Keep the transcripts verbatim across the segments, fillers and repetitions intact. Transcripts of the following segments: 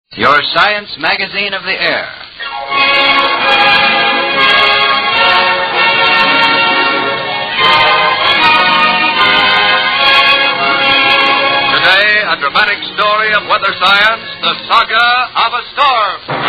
Your science magazine of the air. Today, a dramatic story of weather science, the saga of a storm.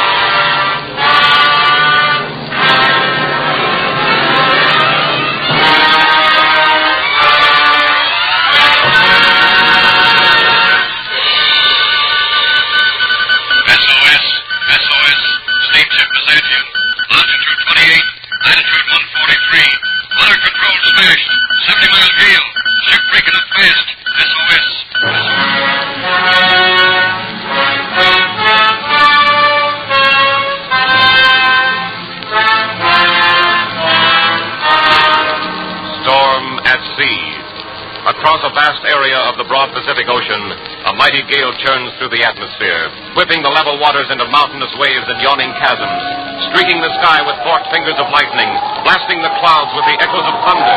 Across a vast area of the broad Pacific Ocean, a mighty gale churns through the atmosphere, whipping the level waters into mountainous waves and yawning chasms, streaking the sky with forked fingers of lightning, blasting the clouds with the echoes of thunder.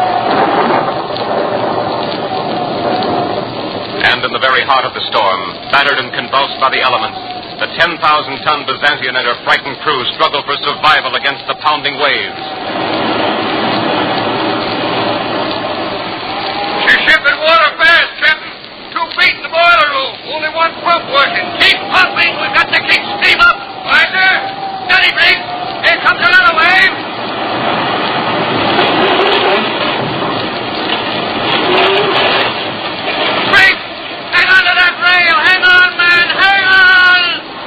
And in the very heart of the storm, battered and convulsed by the elements, the ten thousand ton Byzantium and her frightened crew struggle for survival against the pounding waves. She's shipping water fast, Captain. Two feet in the boiler room. Only one pump working. Keep pumping. We've got to keep steam up. Winder, steady, Briggs. Here comes another wave. Briggs, hang on to that rail. Hang on, man. Hang on.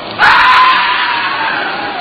Ah!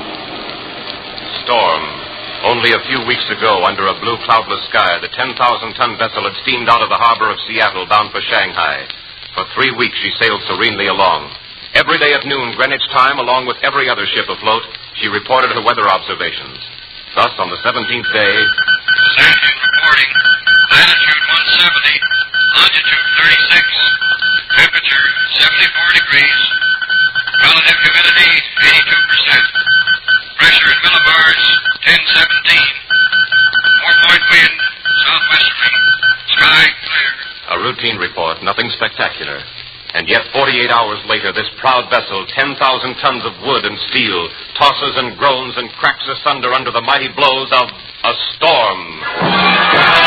Storm. Only a few weeks ago, under a blue, cloudless sky, the ten thousand ton vessel had steamed out of the harbor of Seattle bound for Shanghai. For three weeks, she sailed serenely along. Every day at noon, Greenwich time, along with every other ship afloat, she reported her weather observations. Thus, on the seventeenth day... Byzantium reporting. Latitude one seventy. Longitude thirty-six. Temperature seventy-four degrees. Relative humidity eighty-two percent. Pressure in millibars ten seventeen. Four-point wind, southwesterly. Sky clear. A routine report, nothing spectacular. And yet, forty-eight hours later, this proud vessel, ten thousand tons of wood and steel, tosses and groans and cracks asunder under the mighty blows of a storm.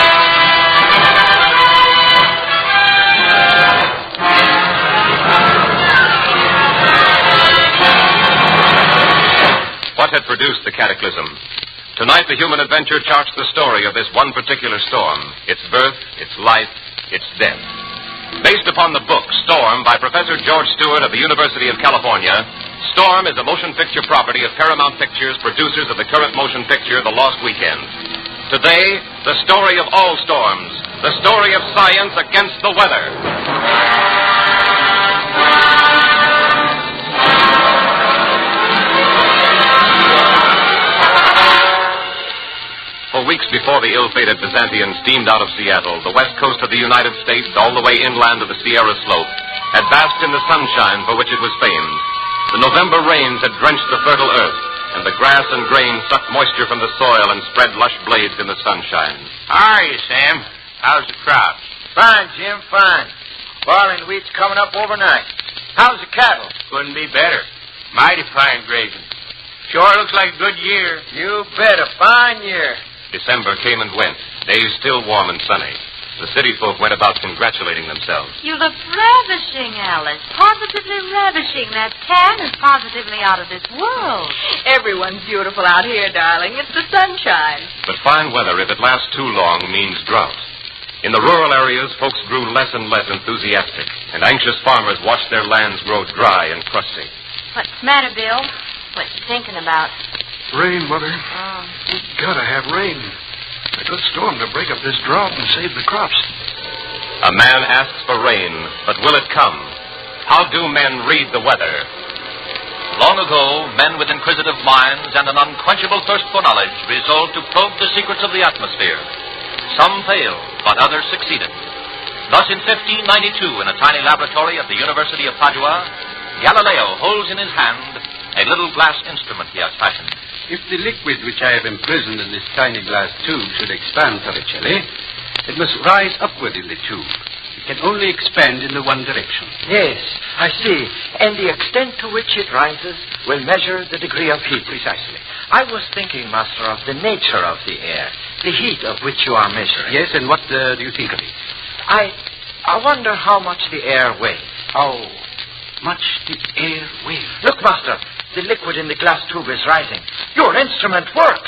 What had produced the cataclysm? Tonight, the human adventure charts the story of this one particular storm, its birth, its life, its death. Based upon the book Storm by Professor George Stewart of the University of California, Storm is a motion picture property of Paramount Pictures, producers of the current motion picture The Lost Weekend. Today, the story of all storms, the story of science against the weather. For weeks before the ill-fated Byzantium steamed out of Seattle, the west coast of the United States, all the way inland to the Sierra Slope, had basked in the sunshine for which it was famed. The November rains had drenched the fertile earth, and the grass and grain sucked moisture from the soil and spread lush blades in the sunshine. How are you, Sam? How's the crops? Fine, Jim, fine. Barley and wheat's coming up overnight. How's the cattle? Couldn't be better. Mighty fine grazing. Sure looks like a good year. You bet, a fine year. December came and went, days still warm and sunny. The city folk went about congratulating themselves. You look ravishing, Alice. Positively ravishing. That tan is positively out of this world. Everyone's beautiful out here, darling. It's the sunshine. But fine weather, if it lasts too long, means drought. In the rural areas, folks grew less and less enthusiastic, and anxious farmers watched their lands grow dry and crusty. What's the matter, Bill? What you thinking about? Rain, Mother. Oh. We've got to have rain. A good storm to break up this drought and save the crops. A man asks for rain, but will it come? How do men read the weather? Long ago, men with inquisitive minds and an unquenchable thirst for knowledge resolved to probe the secrets of the atmosphere. Some failed, but others succeeded. Thus, in fifteen ninety-two, in a tiny laboratory at the University of Padua, Galileo holds in his hand a little glass instrument he has fashioned. If the liquid which I have imprisoned in this tiny glass tube should expand, Torricelli, it must rise upward in the tube. It can only expand in the one direction. Yes, I see. And the extent to which it rises will measure the degree of heat. Precisely. I was thinking, Master, of the nature of the air, the heat of which you are measuring. Yes, and what uh, do you think of it? I, I wonder how much the air weighs. How much the air weighs? Look, Master, the liquid in the glass tube is rising. Your instrument works.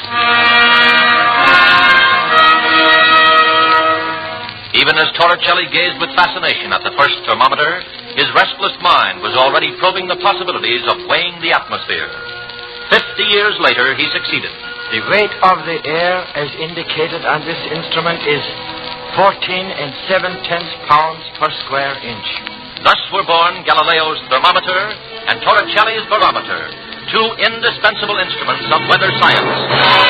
Even as Torricelli gazed with fascination at the first thermometer, his restless mind was already probing the possibilities of weighing the atmosphere. Fifty years later, he succeeded. The weight of the air, as indicated on this instrument, is fourteen and seven-tenths pounds per square inch. Thus were born Galileo's thermometer and Torricelli's barometer, two indispensable instruments of weather science.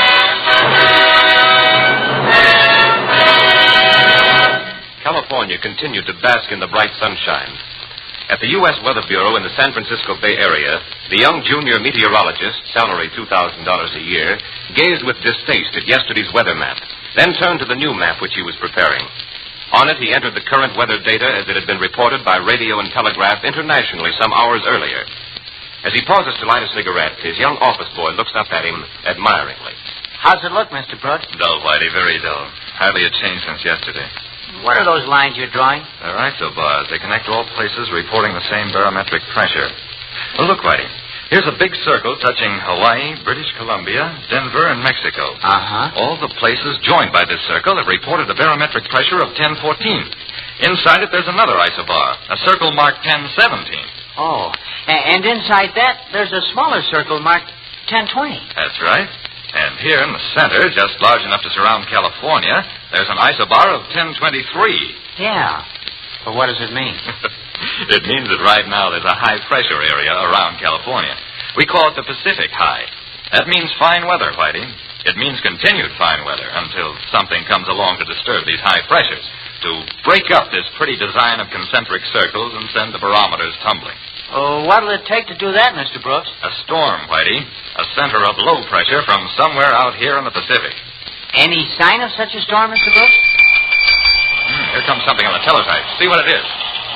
California continued to bask in the bright sunshine. At the U S Weather Bureau in the San Francisco Bay Area, the young junior meteorologist, salary two thousand dollars a year, gazed with distaste at yesterday's weather map, then turned to the new map which he was preparing. On it, he entered the current weather data as it had been reported by radio and telegraph internationally some hours earlier. As he pauses to light a cigarette, his young office boy looks up at him admiringly. How's it look, Mister Brooks? Dull, Whitey, very dull. Hardly a change since yesterday. What are those lines you're drawing? They're isobars. They connect all places reporting the same barometric pressure. Well, look, Whitey. Here's a big circle touching Hawaii, British Columbia, Denver, and Mexico. Uh-huh. All the places joined by this circle have reported a barometric pressure of ten fourteen. Inside it, there's another isobar, a circle marked ten seventeen. Oh, and inside that, there's a smaller circle marked ten twenty. That's right. And here in the center, just large enough to surround California, there's an isobar of ten twenty-three. Yeah. But what does it mean? It means that right now there's a high-pressure area around California. We call it the Pacific High. That means fine weather, Whitey. It means continued fine weather until something comes along to disturb these high pressures, to break up this pretty design of concentric circles and send the barometers tumbling. Oh, what'll it take to do that, Mister Brooks? A storm, Whitey. A center of low pressure from somewhere out here in the Pacific. Any sign of such a storm, Mister Brooks? Hmm, here comes something on the teletype. See what it is.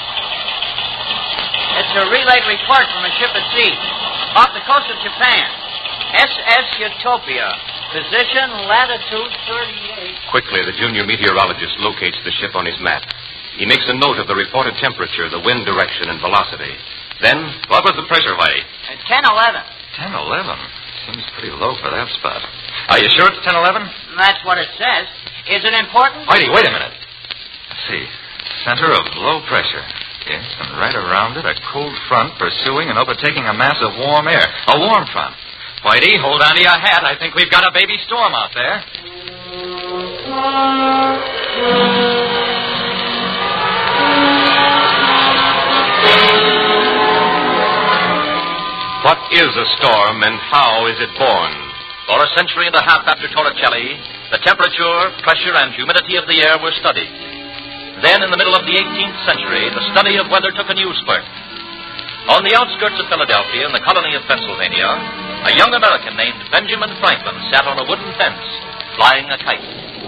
It's a relayed report from a ship at sea. Off the coast of Japan. S S Utopia. Position, latitude thirty-eight. Quickly, the junior meteorologist locates the ship on his map. He makes a note of the reported temperature, the wind direction, and velocity. Then, what was the pressure, Whitey? ten eleven. ten eleven? Seems pretty low for that spot. Are you sure it's ten eleven? That's what it says. Is it important? Whitey, wait a minute. Let's see. Center of low pressure. Yes, and right around it, a cold front pursuing and overtaking a mass of warm air. A warm front. Whitey, hold on to your hat. I think we've got a baby storm out there. what is a storm and how is it born? For a century and a half after Torricelli, the temperature, pressure, and humidity of the air were studied. Then, in the middle of the eighteenth century, the study of weather took a new spurt. On the outskirts of Philadelphia, in the colony of Pennsylvania, a young American named Benjamin Franklin sat on a wooden fence, flying a kite.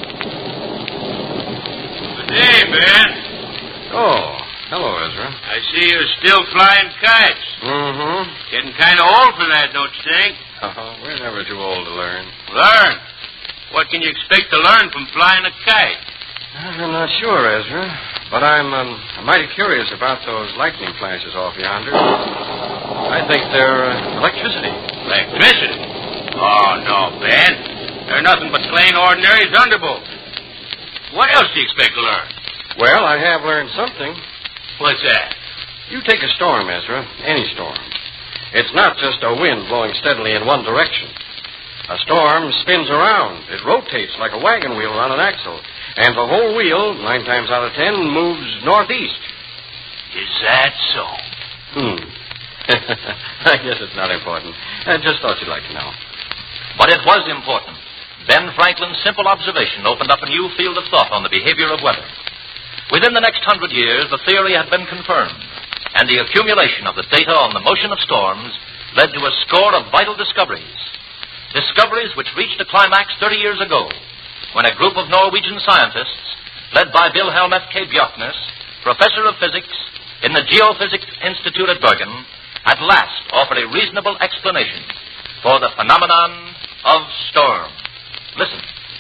Good day, Ben. Oh, hello, Ezra. I see you're still flying kites. Mm-hmm. Getting kind of old for that, don't you think? Oh, we're never too old to learn. Learn? What can you expect to learn from flying a kite? I'm not sure, Ezra, but I'm, um, I'm mighty curious about those lightning flashes off yonder. I think they're uh, electricity. Electricity? Oh, no, Ben. They're nothing but plain, ordinary thunderbolts. What else do you expect to learn? Well, I have learned something. What's that? You take a storm, Ezra, any storm. It's not just a wind blowing steadily in one direction. A storm spins around. It rotates like a wagon wheel on an axle. And the whole wheel, nine times out of ten, moves northeast. Is that so? Hmm. I guess it's not important. I just thought you'd like to know. But it was important. Ben Franklin's simple observation opened up a new field of thought on the behavior of weather. Within the next hundred years, the theory had been confirmed, and the accumulation of the data on the motion of storms led to a score of vital discoveries. Discoveries which reached a climax thirty years ago, when a group of Norwegian scientists, led by Wilhelm F K Bjorknes, professor of physics in the Geophysics Institute at Bergen, at last offered a reasonable explanation for the phenomenon of storm. Listen.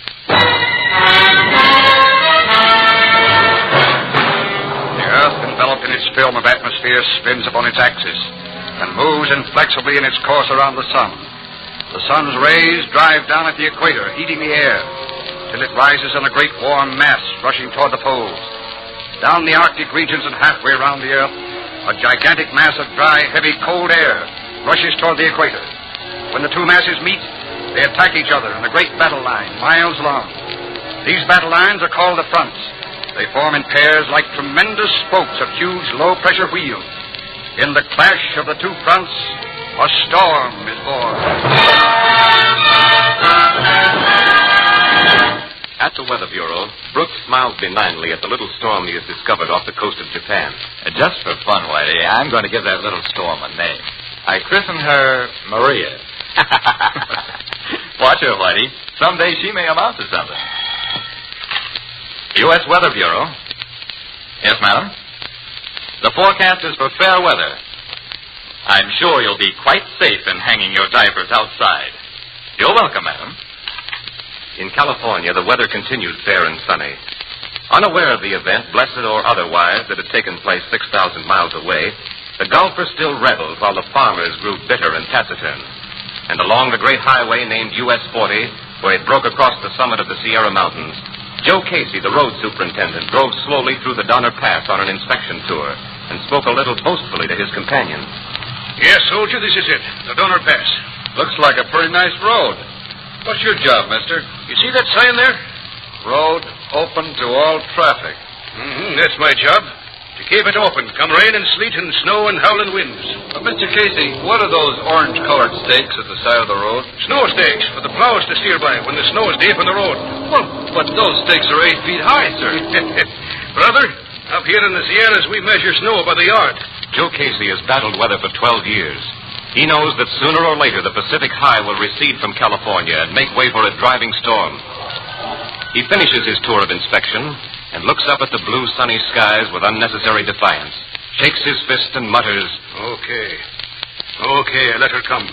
The Earth, enveloped in its film of atmosphere, spins upon its axis and moves inflexibly in its course around the sun. The sun's rays drive down at the equator, heating the air, till it rises in a great warm mass rushing toward the poles. Down the Arctic regions and halfway around the Earth, a gigantic mass of dry, heavy, cold air rushes toward the equator. When the two masses meet, they attack each other in a great battle line, miles long. These battle lines are called the fronts. They form in pairs like tremendous spokes of huge, low-pressure wheels. In the clash of the two fronts, a storm is born. At the Weather Bureau, Brooks smiles benignly at the little storm he has discovered off the coast of Japan. Uh, just for fun, Whitey, I'm going to give that little storm a name. I christen her Maria. Watch her, Whitey. Someday she may amount to something. U S Weather Bureau. Yes, madam? The forecast is for fair weather. I'm sure you'll be quite safe in hanging your diapers outside. You're welcome, madam. In California, the weather continued fair and sunny. Unaware of the event, blessed or otherwise, that had taken place six thousand miles away, the golfers still reveled while the farmers grew bitter and taciturn. And along the great highway named U S forty, where it broke across the summit of the Sierra Mountains, Joe Casey, the road superintendent, drove slowly through the Donner Pass on an inspection tour and spoke a little boastfully to his companions. Yes, soldier, this is it, the Donner Pass. Looks like a pretty nice road. What's your job, mister? You see that sign there? Road open to all traffic. Mm-hmm, that's my job. To keep it open, come rain and sleet and snow and howling winds. But, Mister Casey, what are those orange-colored stakes at the side of the road? Snow stakes for the plows to steer by when the snow is deep in the road. Well, but those stakes are eight feet high, sir. Brother, up here in the Sierras, we measure snow by the yard. Joe Casey has battled weather for twelve years. He knows that sooner or later the Pacific High will recede from California and make way for a driving storm. He finishes his tour of inspection and looks up at the blue, sunny skies with unnecessary defiance, shakes his fist and mutters, Okay. Okay, let her come.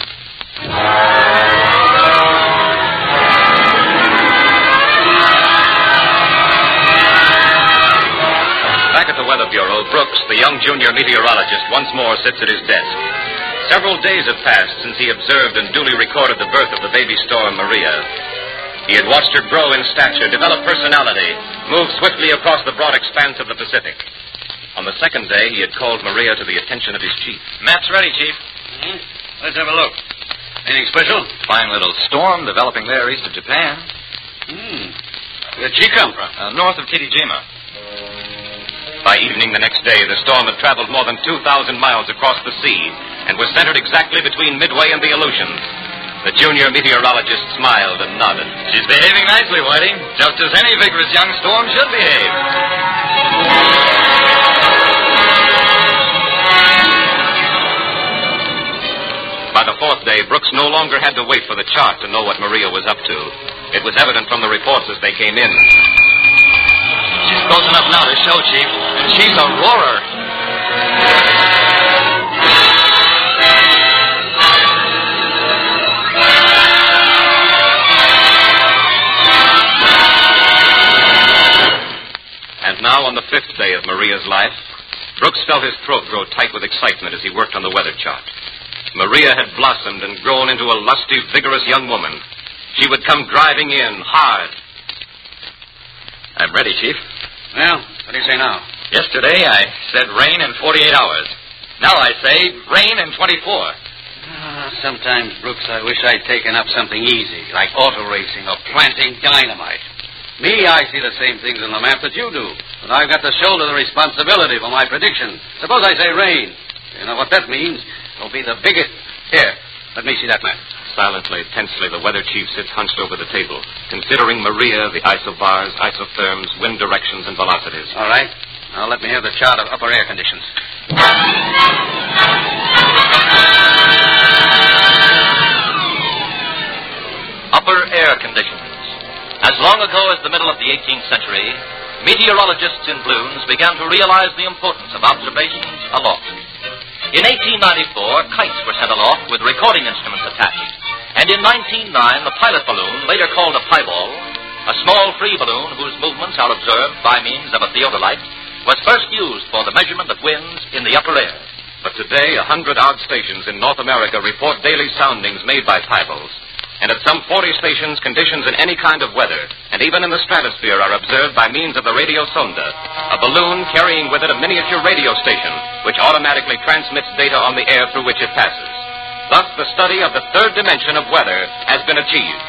Back at the Weather Bureau, Brooks, the young junior meteorologist, once more sits at his desk. Several days have passed since he observed and duly recorded the birth of the baby storm Maria. He had watched her grow in stature, develop personality, move swiftly across the broad expanse of the Pacific. On the second day, he had called Maria to the attention of his chief. Map's ready, Chief. Hmm? Let's have a look. Anything special? Fine little storm developing there east of Japan. Hmm. Where'd she come from? Uh, north of Kitajima. By evening the next day, the storm had traveled more than two thousand miles across the sea and was centered exactly between Midway and the Aleutians. The junior meteorologist smiled and nodded. She's behaving nicely, Whitey, just as any vigorous young storm should behave. By the fourth day, Brooks no longer had to wait for the chart to know what Maria was up to. It was evident from the reports as they came in. She's close enough now to show, Chief, and she's a roarer. And now, on the fifth day of Maria's life, Brooks felt his throat grow tight with excitement as he worked on the weather chart. Maria had blossomed and grown into a lusty, vigorous young woman. She would come driving in, hard. I'm ready, Chief. Well, what do you say now? Yesterday I said rain in forty-eight hours. Now I say rain in twenty-four. Uh, sometimes, Brooks, I wish I'd taken up something easy, like auto racing or planting dynamite. Me, I see the same things on the map that you do, but I've got to shoulder the responsibility for my prediction. Suppose I say rain. You know what that means? It'll be the biggest... Here, let me see that map. Silently, tensely, the weather chief sits hunched over the table, considering Maria, the isobars, isotherms, wind directions, and velocities. All right. Now let me have the chart of upper air conditions. Upper air conditions. As long ago as the middle of the eighteenth century, meteorologists in balloons began to realize the importance of observations aloft. In eighteen ninety-four, kites were sent aloft with recording instruments attached. And in nineteen oh nine, the pilot balloon, later called a pieball, a small free balloon whose movements are observed by means of a theodolite, was first used for the measurement of winds in the upper air. But today, a hundred odd stations in North America report daily soundings made by pieballs. And at some forty stations, conditions in any kind of weather, and even in the stratosphere, are observed by means of the radio sonda, a balloon carrying with it a miniature radio station, which automatically transmits data on the air through which it passes. Thus, the study of the third dimension of weather has been achieved.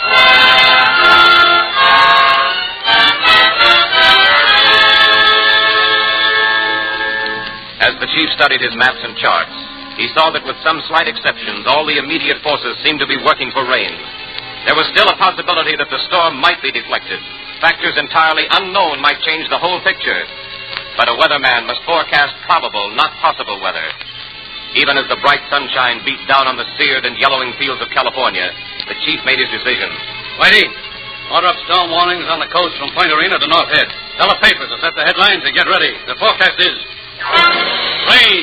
As the chief studied his maps and charts, he saw that with some slight exceptions, all the immediate forces seemed to be working for rain. There was still a possibility that the storm might be deflected. Factors entirely unknown might change the whole picture. But a weatherman must forecast probable, not possible weather. Even as the bright sunshine beat down on the seared and yellowing fields of California, the chief made his decision. Whitey, order up storm warnings on the coast from Point Arena to North Head. Tell the papers to set the headlines and get ready. The forecast is rain.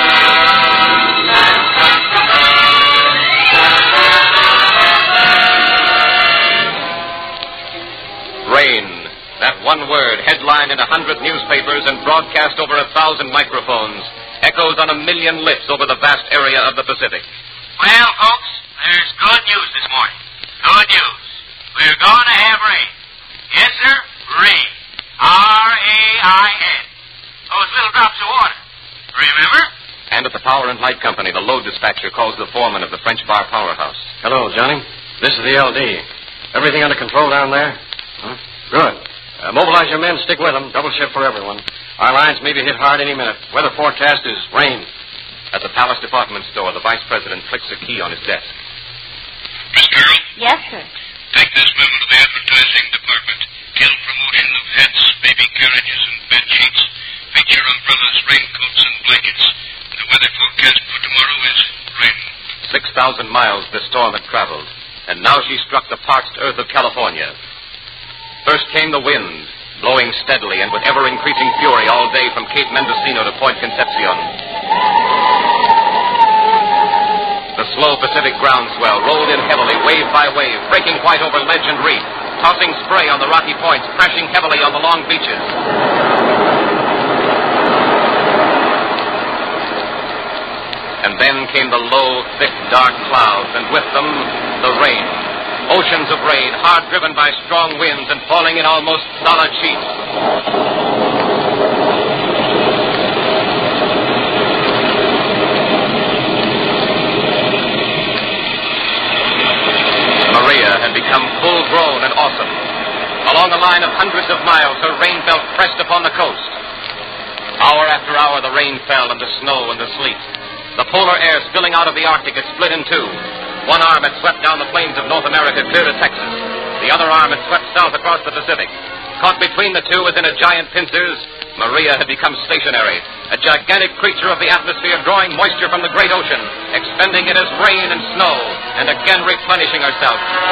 Rain. That one word, headlined in a hundred newspapers and broadcast over a thousand microphones, echoes on a million lips over the vast area of the Pacific. Well, folks, there's good news this morning. Good news. We're going to have rain. Yes, sir, rain. R A I N. Those little drops of water. Remember? And at the Power and Light Company, the load dispatcher calls the foreman of the French Bar powerhouse. Hello, Johnny. This is the L D. Everything under control down there? Huh? Good. Uh, mobilize your men, stick with them. Double shift for everyone. Our lines may be hit hard any minute. Weather forecast is rain. At the Palace Department Store, the vice president clicks a key on his desk. Miss Carroll? Yes, sir. Take this memo to the advertising department. Kill promotion of hats, baby carriages, and bed sheets. Feature umbrellas, raincoats, and blankets. The weather forecast for tomorrow is rain. Six thousand miles the storm had traveled, and now she struck the parched earth of California. First came the wind, blowing steadily and with ever-increasing fury all day from Cape Mendocino to Point Concepcion. The slow Pacific groundswell rolled in heavily, wave by wave, breaking white over ledge and reef, tossing spray on the rocky points, crashing heavily on the long beaches. And then came the low, thick, dark clouds, and with them, the rain. Oceans of rain, hard driven by strong winds and falling in almost solid sheets. Maria had become full-grown and awesome. Along a line of hundreds of miles, her rain belt pressed upon the coast. Hour after hour, the rain fell, and the snow and the sleet. The polar air spilling out of the Arctic had split in two. One arm had swept down the plains of North America clear to Texas. The other arm had swept south across the Pacific. Caught between the two as in a giant pincers, Maria had become stationary, a gigantic creature of the atmosphere drawing moisture from the great ocean, expending it as rain and snow, and again replenishing herself.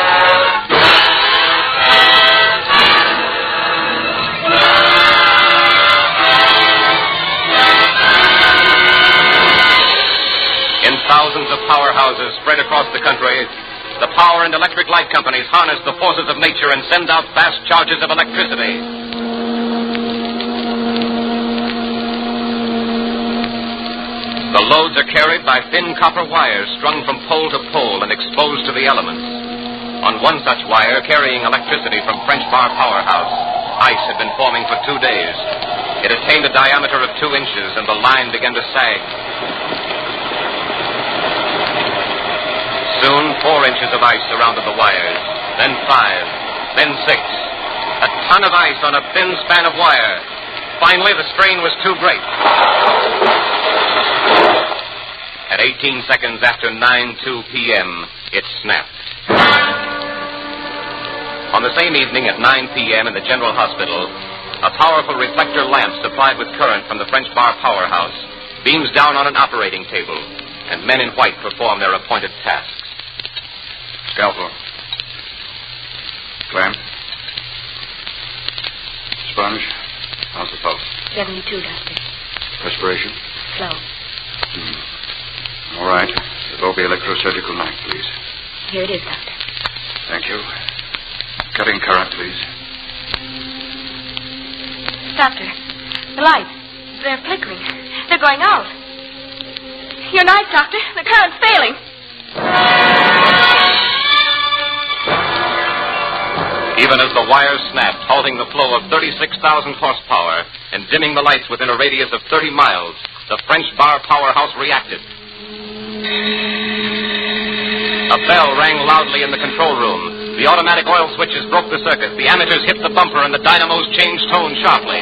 In thousands of powerhouses spread across the country, the power and electric light companies harness the forces of nature and send out vast charges of electricity. The loads are carried by thin copper wires strung from pole to pole and exposed to the elements. On one such wire, carrying electricity from French Bar powerhouse, ice had been forming for two days. It attained a diameter of two inches, and the line began to sag. Soon, four inches of ice surrounded the wires, then five, then six. A ton of ice on a thin span of wire. Finally, the strain was too great. At eighteen seconds after nine two p.m., it snapped. On the same evening at nine p.m. in the General Hospital, a powerful reflector lamp supplied with current from the French Bar powerhouse beams down on an operating table, and men in white perform their appointed tasks. Scalpel. Clamp. Spine. Orange. How's the pulse? seventy-two, Doctor. Respiration? Slow. Hmm. All right. The Bobby electrosurgical knife, please. Here it is, Doctor. Thank you. Cutting current, please. Doctor, the lights. They're flickering. They're going out. Your knife, Doctor. The current's failing. Even as the wires snapped, halting the flow of thirty-six thousand horsepower and dimming the lights within a radius of thirty miles, the French bar powerhouse reacted. A bell rang loudly in the control room. The automatic oil switches broke the circuit. The ammeters hit the bumper, and the dynamos changed tone sharply.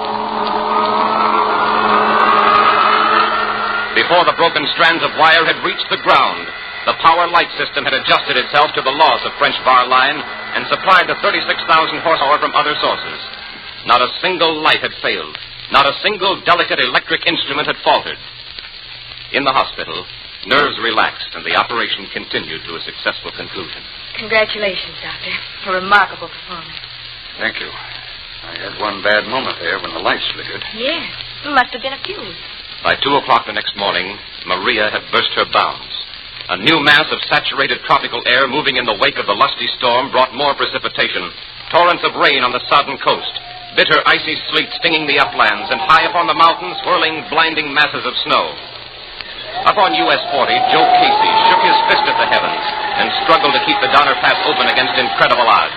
Before the broken strands of wire had reached the ground, the power light system had adjusted itself to the loss of French bar line and supplied the thirty-six thousand horsepower from other sources. Not a single light had failed. Not a single delicate electric instrument had faltered. In the hospital, nerves relaxed and the operation continued to a successful conclusion. Congratulations, Doctor. A remarkable performance. Thank you. I had one bad moment there when the lights flickered. Yes. It must have been a fuse. By two o'clock the next morning, Maria had burst her bounds. A new mass of saturated tropical air moving in the wake of the lusty storm brought more precipitation. Torrents of rain on the sodden coast. Bitter, icy sleet stinging the uplands, and high upon the mountains, whirling blinding masses of snow. Up on U S forty, Joe Casey shook his fist at the heavens and struggled to keep the Donner Pass open against incredible odds.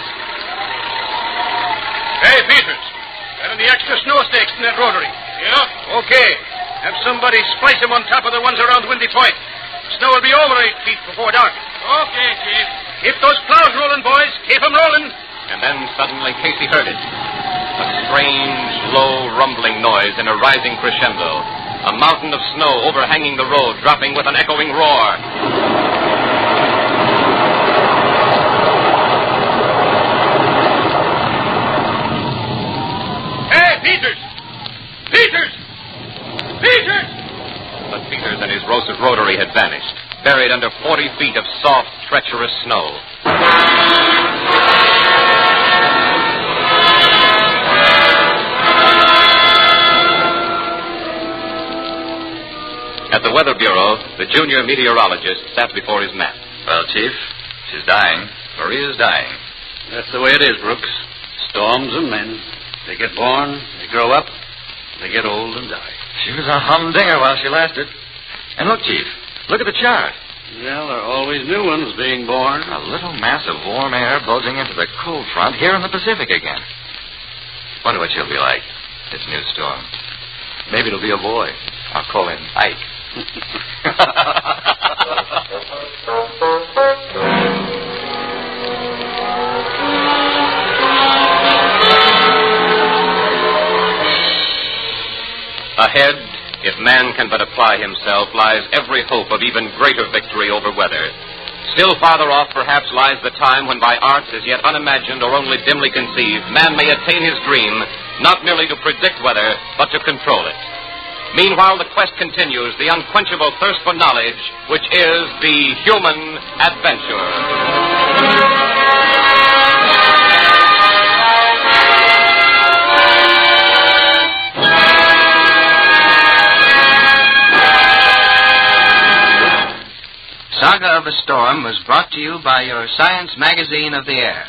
Hey, Peters, got any extra snow stakes in that rotary? Yeah? Okay. Have somebody splice them on top of the ones around Windy Point. The snow will be over eight feet before dark. Okay, Chief. Keep those plows rolling, boys. Keep them rolling. And then suddenly Casey heard it. A strange, low, rumbling noise in a rising crescendo. A mountain of snow overhanging the road, dropping with an echoing roar. Hey, Peters! Peters! Peters! But Peters and his roasted rotary had vanished, buried under forty feet of soft, treacherous snow. At the Weather Bureau, the junior meteorologist sat before his map. Well, Chief, she's dying. Maria's dying. That's the way it is, Brooks. Storms and men. They get born, they grow up, they get old and die. She was a humdinger while she lasted. And look, Chief, look at the chart. Well, there are always new ones being born. A little mass of warm air bulging into the cold front here in the Pacific again. Wonder what she'll be like, this new storm. Maybe it'll be a boy. I'll call him Ike. Ahead, if man can but apply himself, lies every hope of even greater victory over weather. Still farther off, perhaps, lies the time when by arts as yet unimagined or only dimly conceived, man may attain his dream, not merely to predict weather, but to control it. Meanwhile, the quest continues, the unquenchable thirst for knowledge, which is the human adventure. Saga of a Storm was brought to you by your Science Magazine of the Air.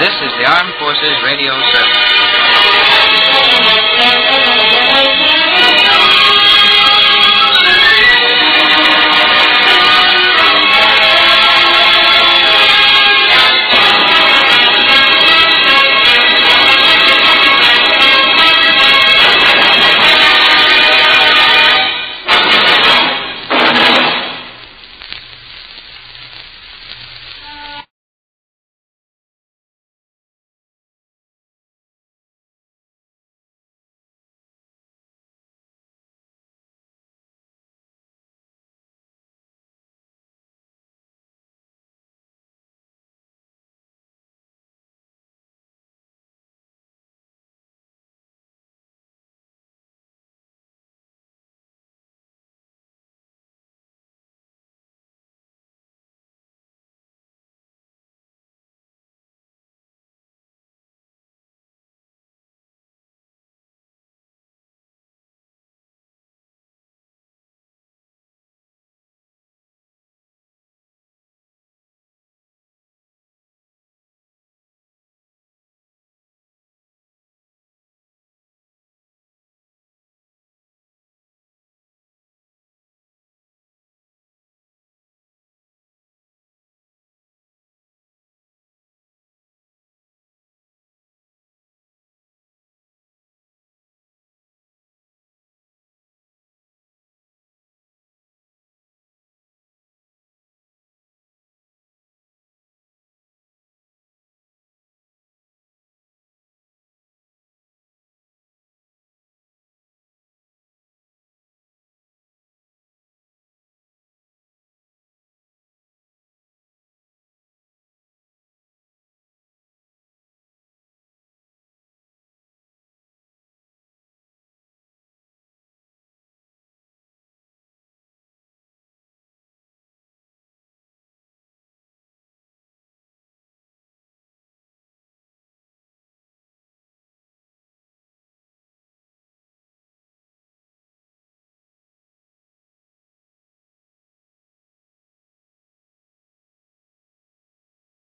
This is the Armed Forces Radio Service.